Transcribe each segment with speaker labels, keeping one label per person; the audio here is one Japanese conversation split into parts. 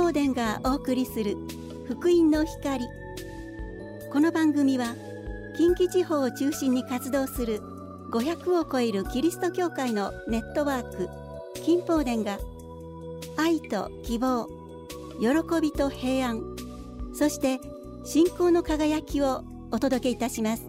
Speaker 1: 宝殿がお送りする福音の光。この番組は近畿地方を中心に活動する500を超えるキリスト教会のネットワーク金宝殿が愛と希望、喜びと平安、そして信仰の輝きをお届けいたします。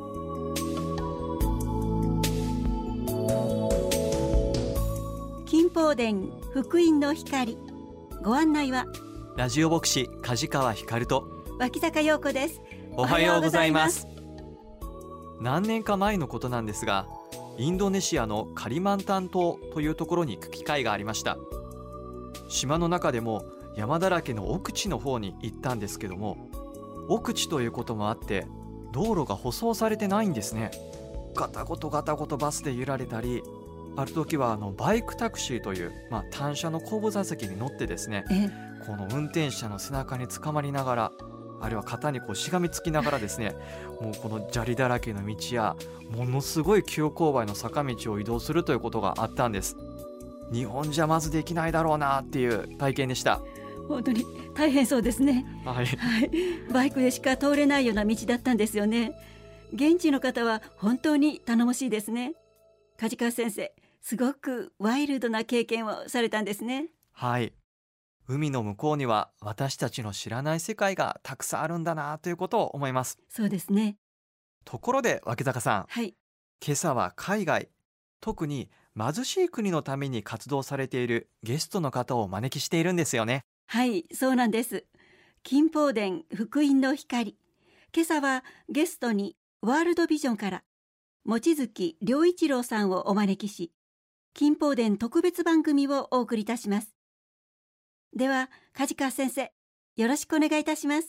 Speaker 1: 金宝殿福音の光、ご案内は
Speaker 2: ラジオ牧師梶川光と
Speaker 1: 脇坂陽子です。
Speaker 2: おはようございます。何年か前のことなんですが、インドネシアのカリマンタン島というところに行く機会がありました。島の中でも山だらけの奥地の方に行ったんですけども、奥地ということもあって道路が舗装されてないんですね。ガタゴトバスで揺られたり、ある時はバイクタクシーという、単車の後部座席に乗ってですね、この運転者の背中につかまりながら、あるいは肩にしがみつきながらですねもうこの砂利だらけの道やものすごい急勾配の坂道を移動するということがあったんです。日本じゃまずできないだろうなっていう体験でした。
Speaker 1: 本当に大変そうですね。
Speaker 2: はい、
Speaker 1: バイクでしか通れないような道だったんですよね。現地の方は本当に頼もしいですね。梶川先生、すごくワイルドな経験をされたんですね。
Speaker 2: はい、海の向こうには私たちの知らない世界がたくさんあるんだなということを思います。
Speaker 1: そうですね。
Speaker 2: ところで脇坂さん、
Speaker 1: はい、
Speaker 2: 今朝は海外、特に貧しい国のために活動されているゲストの方をお招きしているんですよね。
Speaker 1: はい、そうなんです。金宝殿福音の光、今朝はゲストにワールドビジョンから望月良一郎さんをお招きし、金宝殿特別番組をお送りいたします。では梶川先生、よろしくお願いいたします。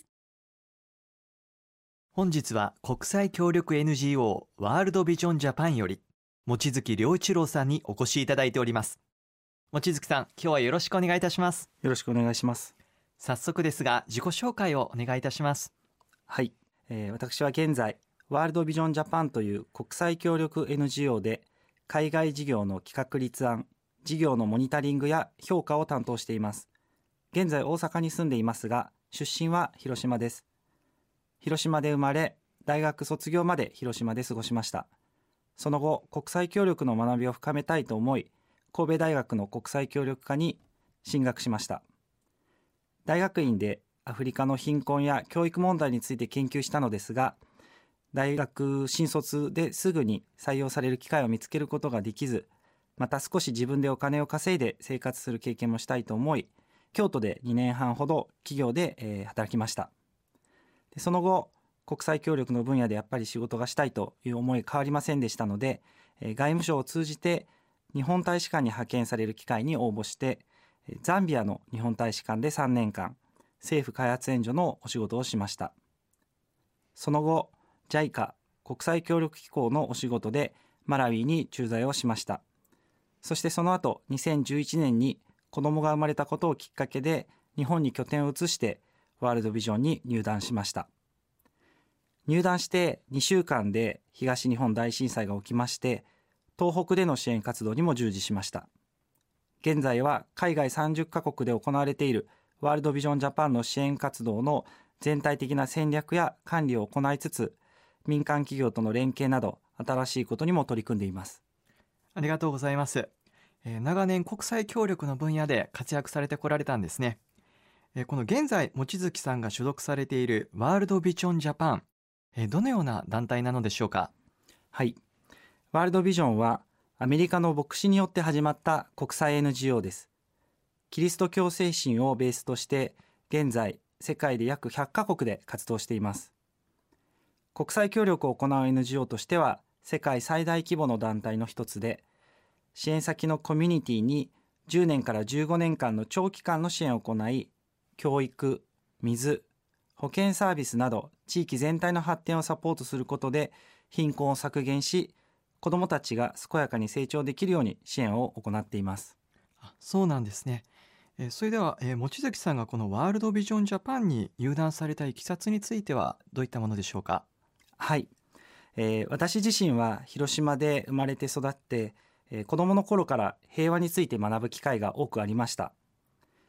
Speaker 2: 本日は国際協力 NGO ワールドビジョンジャパンより望月良一郎さんにお越しいただいております。望月さん、今日はよろしくお願いいたします。
Speaker 3: よろしくお願いします。
Speaker 2: 早速ですが自己紹介をお願いいたします。
Speaker 3: はい、私は現在ワールドビジョンジャパンという国際協力 NGO で海外事業の企画立案、事業のモニタリングや評価を担当しています。現在大阪に住んでいますが、出身は広島です。広島で生まれ、大学卒業まで広島で過ごしました。その後、国際協力の学びを深めたいと思い、神戸大学の国際協力科に進学しました。大学院でアフリカの貧困や教育問題について研究したのですが、大学新卒ですぐに採用される機会を見つけることができず、また少し自分でお金を稼いで生活する経験もしたいと思い、京都で2年半ほど企業で働きました。でその後、国際協力の分野でやっぱり仕事がしたいという思い変わりませんでしたので、外務省を通じて日本大使館に派遣される機会に応募して、ザンビアの日本大使館で3年間政府開発援助のお仕事をしました。その後、JICA 国際協力機構のお仕事でマラウイに駐在をしました。そしてその後2011年に子供が生まれたことをきっかけで日本に拠点を移してワールドビジョンに入団しました。入団して2週間で東日本大震災が起きまして、東北での支援活動にも従事しました。現在は海外30カ国で行われているワールドビジョンジャパンの支援活動の全体的な戦略や管理を行いつつ、民間企業との連携など新しいことにも取り組んでいます。
Speaker 2: ありがとうございます。長年国際協力の分野で活躍されてこられたんですね。この現在望月さんが所属されているワールドビジョンジャパン、どのような団体なのでしょうか。
Speaker 3: はい、ワールドビジョンはアメリカの牧師によって始まった国際 NGO です。キリスト教精神をベースとして現在世界で約100カ国で活動しています。国際協力を行う NGO としては世界最大規模の団体の一つで、支援先のコミュニティに10年から15年間の長期間の支援を行い、教育、水、保健サービスなど地域全体の発展をサポートすることで貧困を削減し、子どもたちが健やかに成長できるように支援を行っています。
Speaker 2: そうなんですね。それでは、望月さんがこのワールドビジョンジャパンに入団されたいきさつについてはどういったものでしょうか。
Speaker 3: はい、私自身は広島で生まれて育って、子どもの頃から平和について学ぶ機会が多くありました。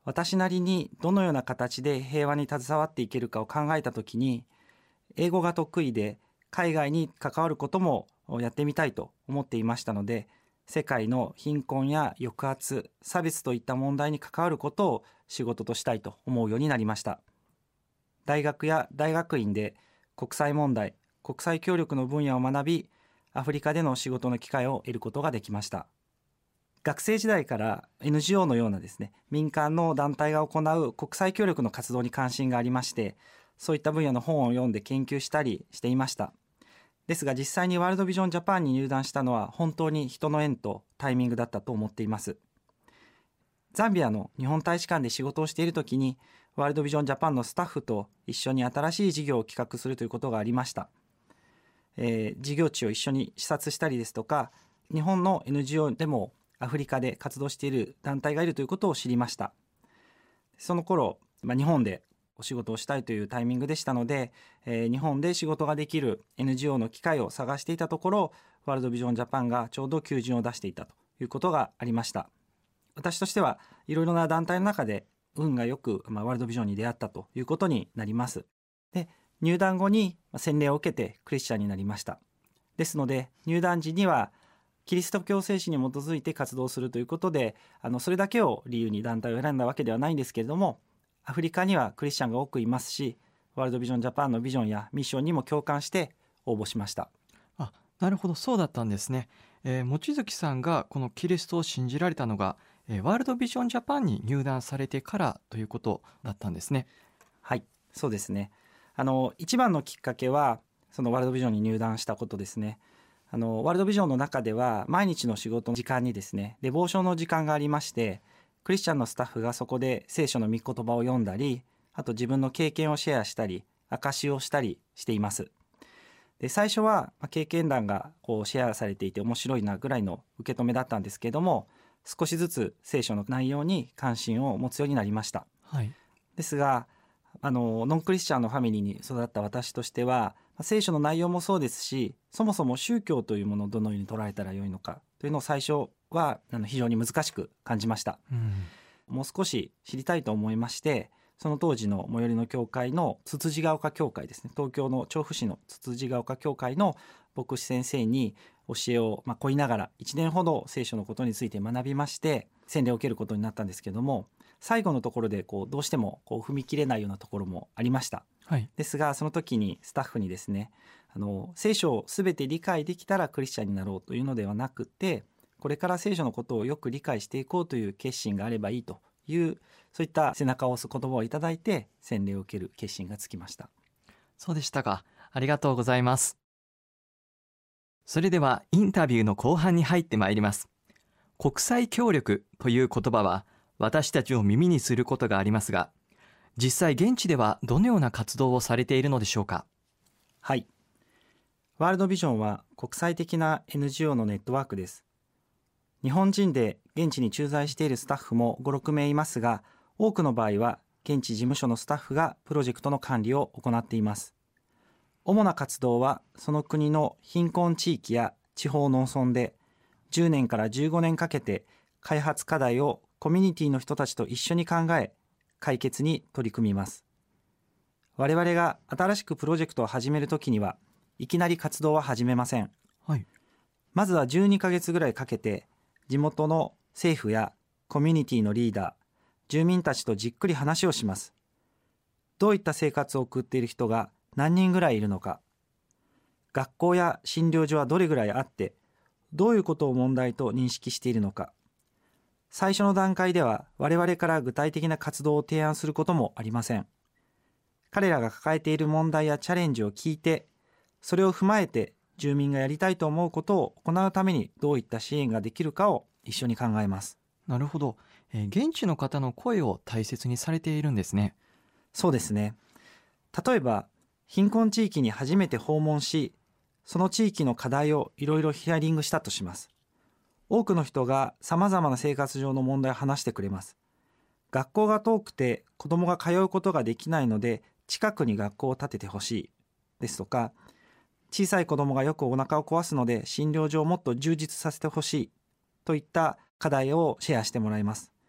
Speaker 3: 私なりにどのような形で平和に携わっていけるかを考えたときに、英語が得意で海外に関わることもやってみたいと思っていましたので、世界の貧困や抑圧、差別といった問題に関わることを仕事としたいと思うようになりました。大学や大学院で国際問題、国際協力の分野を学び、アフリカでの仕事の機会を得ることができました。学生時代から NGO のようなですね、民間の団体が行う国際協力の活動に関心がありまして、そういった分野の本を読んで研究したりしていました。ですが実際にワールドビジョンジャパンに入団したのは本当に人の縁とタイミングだったと思っています。ザンビアの日本大使館で仕事をしているときに、ワールドビジョンジャパンのスタッフと一緒に新しい事業を企画するということがありました。事業地を一緒に視察したりですとか、日本の NGO でもアフリカで活動している団体がいるということを知りました。その頃、日本でお仕事をしたいというタイミングでしたので、日本で仕事ができる NGO の機会を探していたところ、ワールドビジョンジャパンがちょうど求人を出していたということがありました。私としてはいろいろな団体の中で運がよく、ワールドビジョンに出会ったということになります。で、入団後に洗礼を受けてクリスチャンになりました。ですので入団時にはキリスト教聖書に基づいて活動するということで、それだけを理由に団体を選んだわけではないんですけれども、アフリカにはクリスチャンが多くいますし、ワールドビジョンジャパンのビジョンやミッションにも共感して応募しました。
Speaker 2: なるほど、そうだったんですね。望月さんがこのキリストを信じられたのが、ワールドビジョンジャパンに入団されてからということだったんですね。
Speaker 3: はい、そうですね。一番のきっかけはそのワールドビジョンに入団したことですね。ワールドビジョンの中では毎日の仕事の時間にですね、デボーションの時間がありまして、クリスチャンのスタッフがそこで聖書の御言葉を読んだり、あと自分の経験をシェアしたり証しをしたりしています。で、最初は経験談がこうシェアされていて面白いなぐらいの受け止めだったんですけれども、少しずつ聖書の内容に関心を持つようになりました。
Speaker 2: はい、
Speaker 3: ですがノンクリスチャンのファミリーに育った私としては、聖書の内容もそうですし、そもそも宗教というものをどのように捉えたらよいのかというのを最初は非常に難しく感じました。もう少し知りたいと思いまして、その当時の最寄りの教会のつつじが丘教会ですね、東京の調布市のつつじが丘教会の牧師先生に教えを請いながら1年ほど聖書のことについて学びまして、洗礼を受けることになったんですけども、最後のところでどうしても踏み切れないようなところもありました。
Speaker 2: はい、
Speaker 3: ですがその時にスタッフにですね、聖書を全て理解できたらクリスチャンになろうというのではなくて、これから聖書のことをよく理解していこうという決心があればいいという、そういった背中を押す言葉をいただいて洗礼を受ける決心がつきました。
Speaker 2: そうでしたか。ありがとうございます。それではインタビューの後半に入ってまいります。国際協力という言葉は私たちを耳にすることがありますが、実際現地ではどのような活動をされているのでしょうか。
Speaker 3: はい、ワールドビジョンは国際的な NGO のネットワークです。日本人で現地に駐在しているスタッフも5、6名いますが、多くの場合は現地事務所のスタッフがプロジェクトの管理を行っています。主な活動はその国の貧困地域や地方農村で10年から15年かけて開発課題をコミュニティの人たちと一緒に考え、解決に取り組みます。我々が新しくプロジェクトを始めるときにはいきなり活動は始めません。
Speaker 2: はい、
Speaker 3: まずは12ヶ月ぐらいかけて地元の政府やコミュニティのリーダー、住民たちとじっくり話をします。どういった生活を送っている人が何人ぐらいいるのか、学校や診療所はどれぐらいあって、どういうことを問題と認識しているのか。最初の段階では我々から具体的な活動を提案することもありません。彼らが抱えている問題やチャレンジを聞いて、それを踏まえて住民がやりたいと思うことを行うためにどういった支援ができるかを一緒に考えます。
Speaker 2: なるほど。現地の方の声を大切にされているんですね。
Speaker 3: そうですね。例えば貧困地域に初めて訪問し、その地域の課題をいろいろヒアリングしたとします。多くの人がさまざまな生活上の問題を話してくれます。学校が遠くて子どもが通うことができないので近くに学校を建ててほしいですとか、小さい子どもがよくお腹を壊すので診療所をもっと充実させてほしいといった課題をシェアしてもらいます。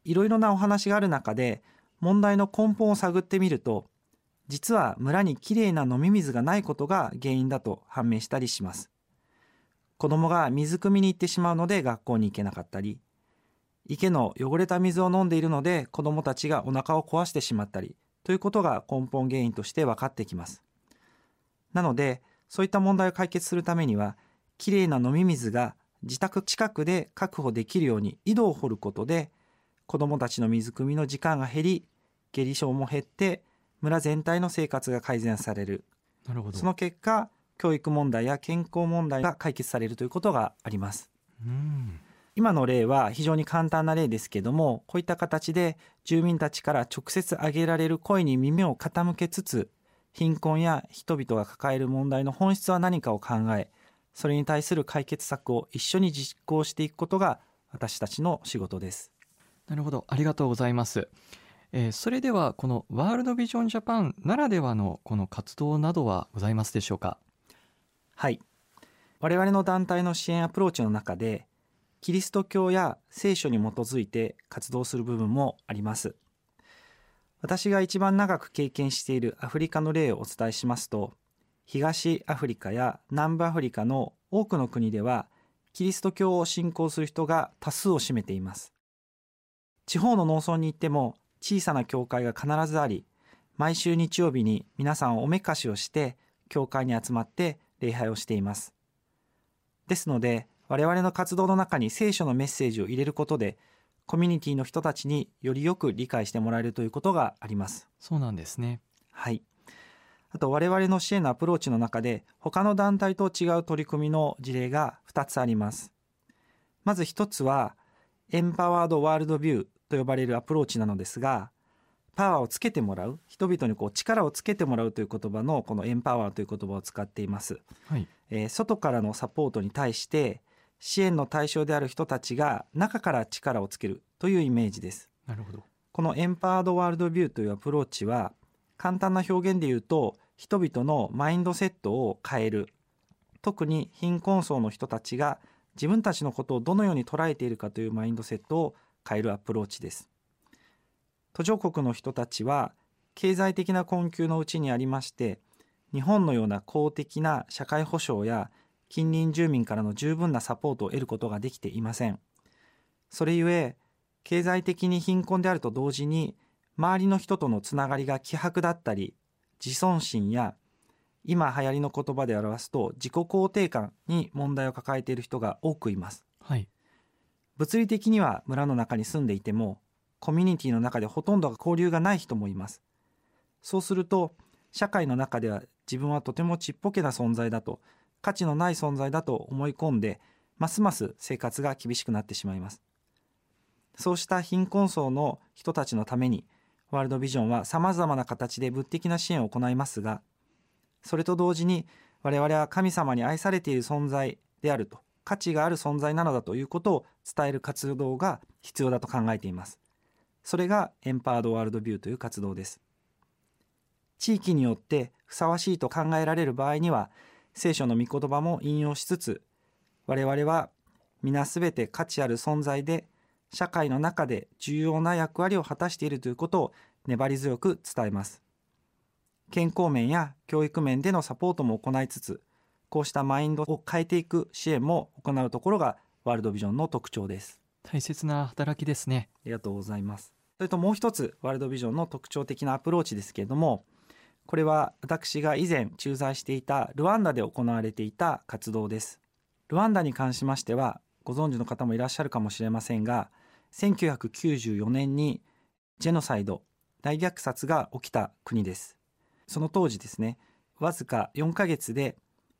Speaker 3: いろいろなお話がある中で問題の根本を探ってみると、実は村にきれいな飲み水がないことが原因だと判明したりします。子供が水汲みに行ってしまうので学校に行けなかったり、池の汚れた水を飲んでいるので子供たちがお腹を壊してしまったりということが根本原因として分かってきます。なので、そういった問題を解決するためには、きれいな飲み水が自宅近くで確保できるように井戸を掘ることで、子どもたちの水汲みの時間が減り、下痢症も減って村全体の生活が改善される。
Speaker 2: なるほど。
Speaker 3: その結果、教育問題や健康問題が解決されるということがあります。今の例は非常に簡単な例ですけども、こういった形で住民たちから直接挙げられる声に耳を傾けつつ、貧困や人々が抱える問題の本質は何かを考え、それに対する解決策を一緒に実行していくことが私たちの仕事です。
Speaker 2: なるほど、ありがとうございます。それではこのワールドビジョンジャパンならではのこの活動などはございますでしょうか？
Speaker 3: はい、我々の団体の支援アプローチの中で、キリスト教や聖書に基づいて活動する部分もあります。私が一番長く経験しているアフリカの例をお伝えしますと、東アフリカや南部アフリカの多くの国ではキリスト教を信仰する人が多数を占めています。地方の農村に行っても小さな教会が必ずあり、毎週日曜日に皆さんおめかしをして教会に集まって礼拝をしています。ですので、我々の活動の中に聖書のメッセージを入れることで、コミュニティの人たちによりよく理解してもらえるということがあります。
Speaker 2: そうなんですね。
Speaker 3: はい。あと、我々の支援のアプローチの中で他の団体と違う取り組みの事例が2つあります。まず1つはエンパワードワールドビューと呼ばれるアプローチなのですが、パワーをつけてもらう、人々に力をつけてもらうという言葉のこのエンパワーという言葉を使っています。
Speaker 2: はい。
Speaker 3: 外からのサポートに対して支援の対象である人たちが中から力をつけるというイメージです。
Speaker 2: なるほど。
Speaker 3: このエンパワードワールドビューというアプローチは、簡単な表現で言うと、人々のマインドセットを変える。特に貧困層の人たちが自分たちのことをどのように捉えているかというマインドセットを変えるアプローチです。途上国の人たちは経済的な困窮のうちにありまして、日本のような公的な社会保障や近隣住民からの十分なサポートを得ることができていません。それゆえ、経済的に貧困であると同時に、周りの人とのつながりが希薄だったり、自尊心や今流行りの言葉で表すと自己肯定感に問題を抱えている人が多くいます。
Speaker 2: はい。
Speaker 3: 物理的には村の中に住んでいても、コミュニティの中でほとんど交流がない人もいます。そうすると、社会の中では自分はとてもちっぽけな存在だと、価値のない存在だと思い込んで、ますます生活が厳しくなってしまいます。そうした貧困層の人たちのために、ワールドビジョンはさまざまな形で物的な支援を行いますが、それと同時に我々は神様に愛されている存在であると、価値がある存在なのだということを伝える活動が必要だと考えています。それがエンパワードワールドビューという活動です。地域によってふさわしいと考えられる場合には、聖書の御言葉も引用しつつ、我々は皆すべて価値ある存在で、社会の中で重要な役割を果たしているということを粘り強く伝えます。健康面や教育面でのサポートも行いつつ、こうしたマインドを変えていく支援も行うところがワールドビジョンの特徴です。
Speaker 2: 大切な働きですね。
Speaker 3: ありがとうございます。それともう一つ、ワールドビジョンの特徴的なアプローチですけれども、これは私が以前駐在していたルワンダで行われていた活動です。ルワンダに関しましては、ご存知の方もいらっしゃるかもしれませんが、1994年にジェノサイド、大虐殺が起きた国です。その当時ですね、わずか4ヶ月で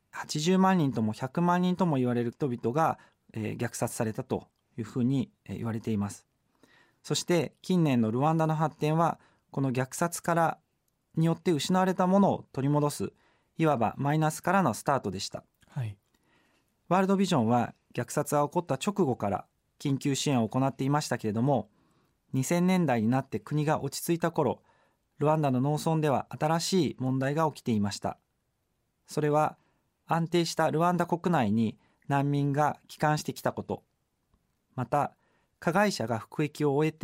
Speaker 3: 80万人とも100万人とも言われる人々が虐殺されたというふうに言われています。そして近年のルワンダの発展は、この虐殺からによって失われたものを取り戻す、いわばマイナスからのスタートでした。
Speaker 2: はい。
Speaker 3: ワールドビジョンは虐殺が起こった直後から緊急支援を行っていましたけれども、2000年代になって国が落ち着いた頃、ルワンダの農村では新しい問題が起きていました。それは安定したルワンダ国内に難民が帰還してきたこと、また加害者が服役を終えて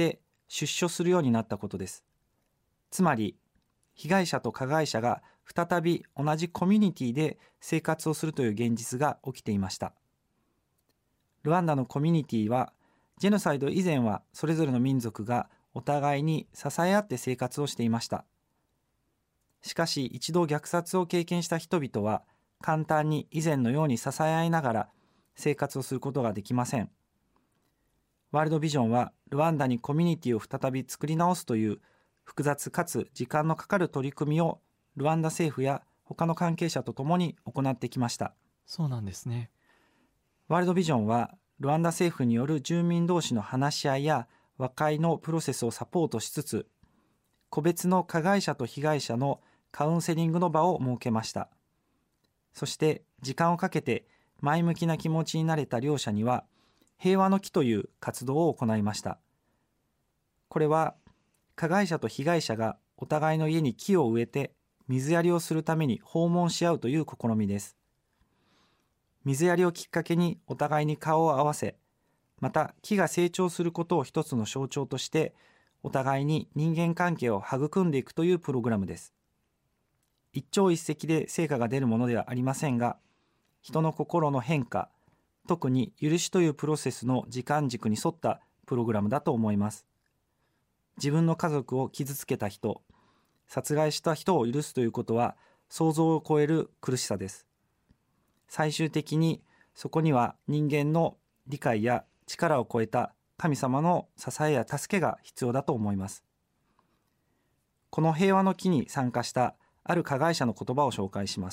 Speaker 3: 出所するようになったことです。つまり被害者と加害者が再び同じコミュニティで生活をするという現実が起きていました。ルワンダのコミュニティはジェノサイド以前はそれぞれの民族がお互いに支え合って生活をしていました。しかし一度虐殺を経験した人々は簡単に以前のように支え合いながら生活をすることができません。ワールドビジョンはルワンダにコミュニティを再び作り直すという複雑かつ時間のかかる取り組みをルワンダ政府や他の関係者とともに行ってきました。
Speaker 2: そうなんですね。
Speaker 3: ワールドビジョンはルワンダ政府による住民同士の話し合いや和解のプロセスをサポートしつつ、個別の加害者と被害者のカウンセリングの場を設けました。そして時間をかけて前向きな気持ちになれた両者には平和の木という活動を行いました。これは加害者と被害者がお互いの家に木を植えて水やりをするために訪問し合うという試みです。水やりをきっかけにお互いに顔を合わせ、また木が成長することを一つの象徴としてお互いに人間関係を育んでいくというプログラムです。一朝一夕で成果が出るものではありませんが、人の心の変化、特に許しというプロセスの時間軸に沿ったプログラムだと思います。自分の家族を傷つけた人、殺害した人を許すということは想像を超える苦しさです。最終的にそこには人間の理解や力を超えた神様の支えや助けが必要だと思います。この平和の木に参加したある加害者の言葉を紹介します。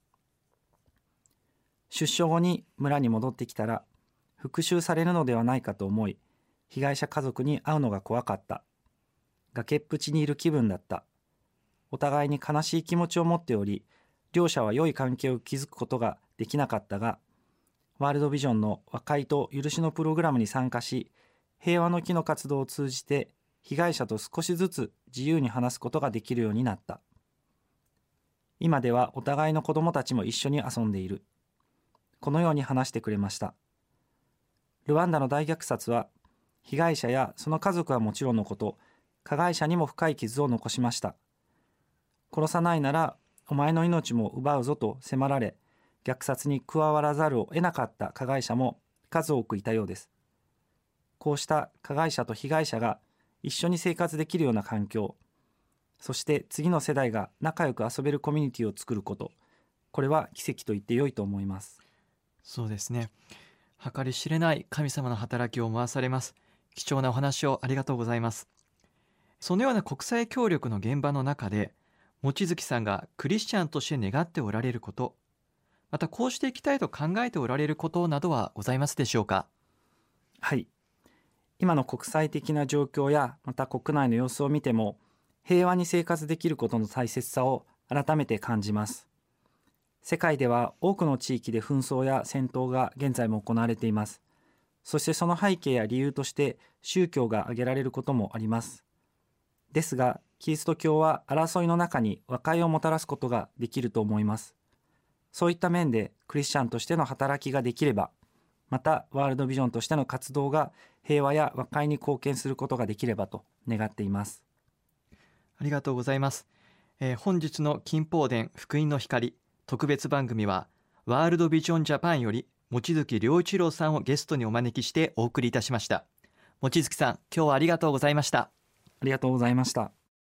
Speaker 3: 出所後に村に戻ってきたら復讐されるのではないかと思い、被害者家族に会うのが怖かった。崖っぷちにいる気分だった。お互いに悲しい気持ちを持っており、両者は良い関係を築くことができなかったが、ワールドビジョンの和解と許しのプログラムに参加し、平和の木の活動を通じて被害者と少しずつ自由に話すことができるようになった。今ではお互いの子供たちも一緒に遊んでいる。このように話してくれました。ルワンダの大虐殺は被害者やその家族はもちろんのこと、加害者にも深い傷を残しました。殺さないならお前の命も奪うぞと迫られ、虐殺に加わらざるを得なかった加害者も数多くいたようです。こうした加害者と被害者が一緒に生活できるような環境、そして次の世代が仲良く遊べるコミュニティを作ること、これは奇跡と言って良いと思います。
Speaker 2: そうですね。計り知れない神様の働きを思わされます。貴重なお話をありがとうございます。そのような国際協力の現場の中で、望月さんがクリスチャンとして願っておられること、またこうしていきたいと考えておられることなどはございますでしょうか。
Speaker 3: はい。今の国際的な状況やまた国内の様子を見ても、平和に生活できることの大切さを改めて感じます。世界では多くの地域で紛争や戦闘が現在も行われています。そしてその背景や理由として宗教が挙げられることもあります。ですが、キリスト教は争いの中に和解をもたらすことができると思います。そういった面でクリスチャンとしての働きができれば、またワールドビジョンとしての活動が平和や和解に貢献することができればと願っています。
Speaker 2: ありがとうございます。本日の金宝殿福音の光特別番組はワールドビジョンジャパンより望月良一郎さんをゲストにお招きしてお送りいたしました。望月さん、今日はありがとうございました。
Speaker 3: ありがとうございました。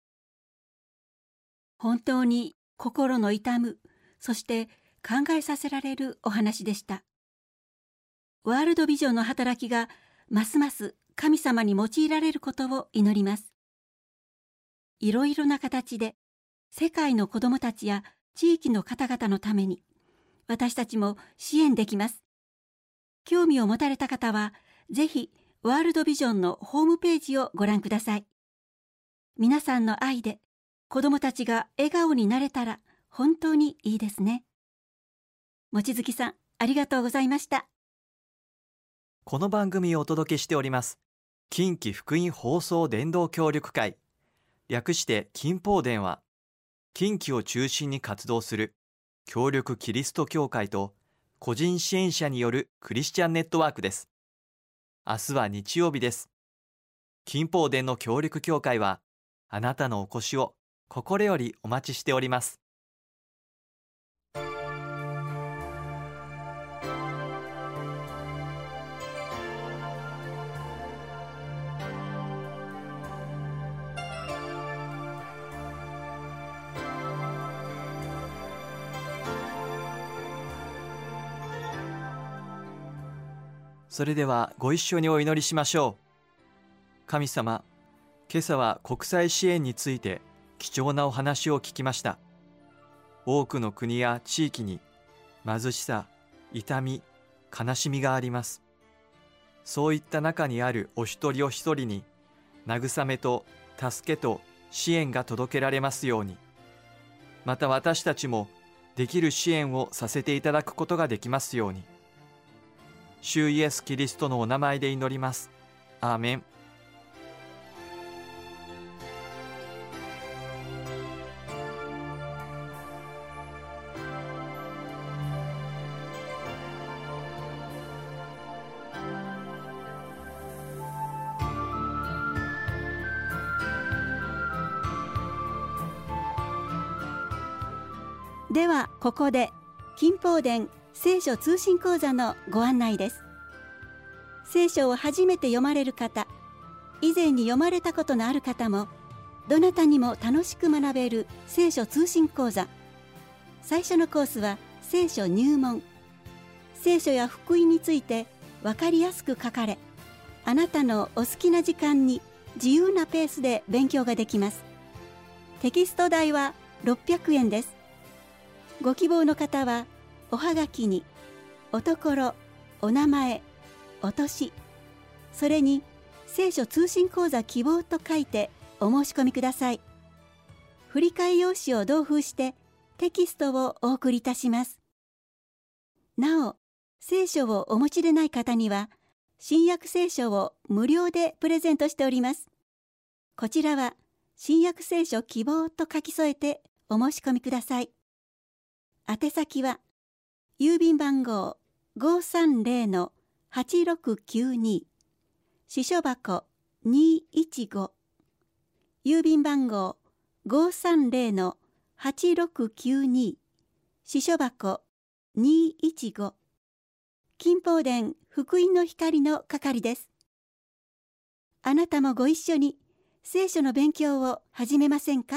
Speaker 1: 本当に心の痛む、そして考えさせられるお話でした。ワールドビジョンの働きがますます神様に用いられることを祈ります。いろいろな形で世界の子どもたちや地域の方々のために私たちも支援できます。興味を持たれた方はぜひワールドビジョンのホームページをご覧ください。皆さんの愛で子どもたちが笑顔になれたら本当にいいですね。望月さん、ありがとうございました。
Speaker 2: この番組をお届けしております近畿福音放送伝道協力会、略して金宝殿は、近畿を中心に活動する協力キリスト教会と個人支援者によるクリスチャンネットワークです。明日は日曜日です。 金宝殿の協力協会はあなたのお越しを心よりお待ちしております。それではご一緒にお祈りしましょう。神様、今朝は国際支援について貴重なお話を聞きました。多くの国や地域に貧しさ、痛み、悲しみがあります。そういった中にあるお一人お一人に慰めと助けと支援が届けられますように。また私たちもできる支援をさせていただくことができますように。主イエス・キリストのお名前で祈ります。アーメン。
Speaker 1: ではここで金宝殿聖書通信講座のご案内です。聖書を初めて読まれる方、以前に読まれたことのある方も、どなたにも楽しく学べる聖書通信講座。最初のコースは聖書入門。聖書や福音について分かりやすく書かれ、あなたのお好きな時間に自由なペースで勉強ができます。テキスト代は600円です。ご希望の方はおはがきにおところ、お名前、お年、それに聖書通信講座希望と書いてお申し込みください。振り替え用紙を同封してテキストをお送りいたします。なお、聖書をお持ちでない方には新約聖書を無料でプレゼントしております。こちらは新約聖書希望と書き添えてお申し込みください。宛先は郵便番号 530-8692 支所箱215、郵便番号 530-8692 支所箱215、金宝殿福音の光の係です。あなたもご一緒に聖書の勉強を始めませんか？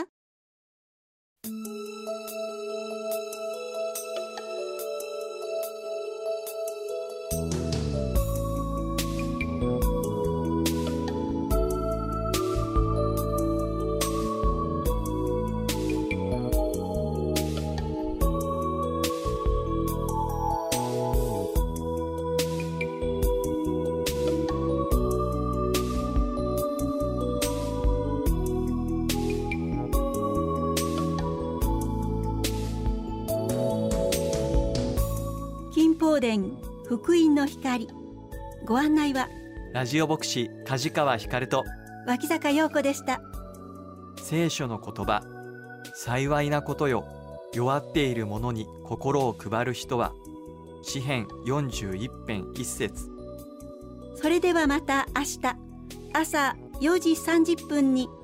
Speaker 1: 金宝殿福音の光、ご案内は
Speaker 2: ラジオ牧師梶川光と
Speaker 1: 脇坂陽子でした。
Speaker 2: 聖書の言葉、幸いなことよ、弱っている者に心を配る人は。詩編41編1節。
Speaker 1: それではまた明日朝4時30分に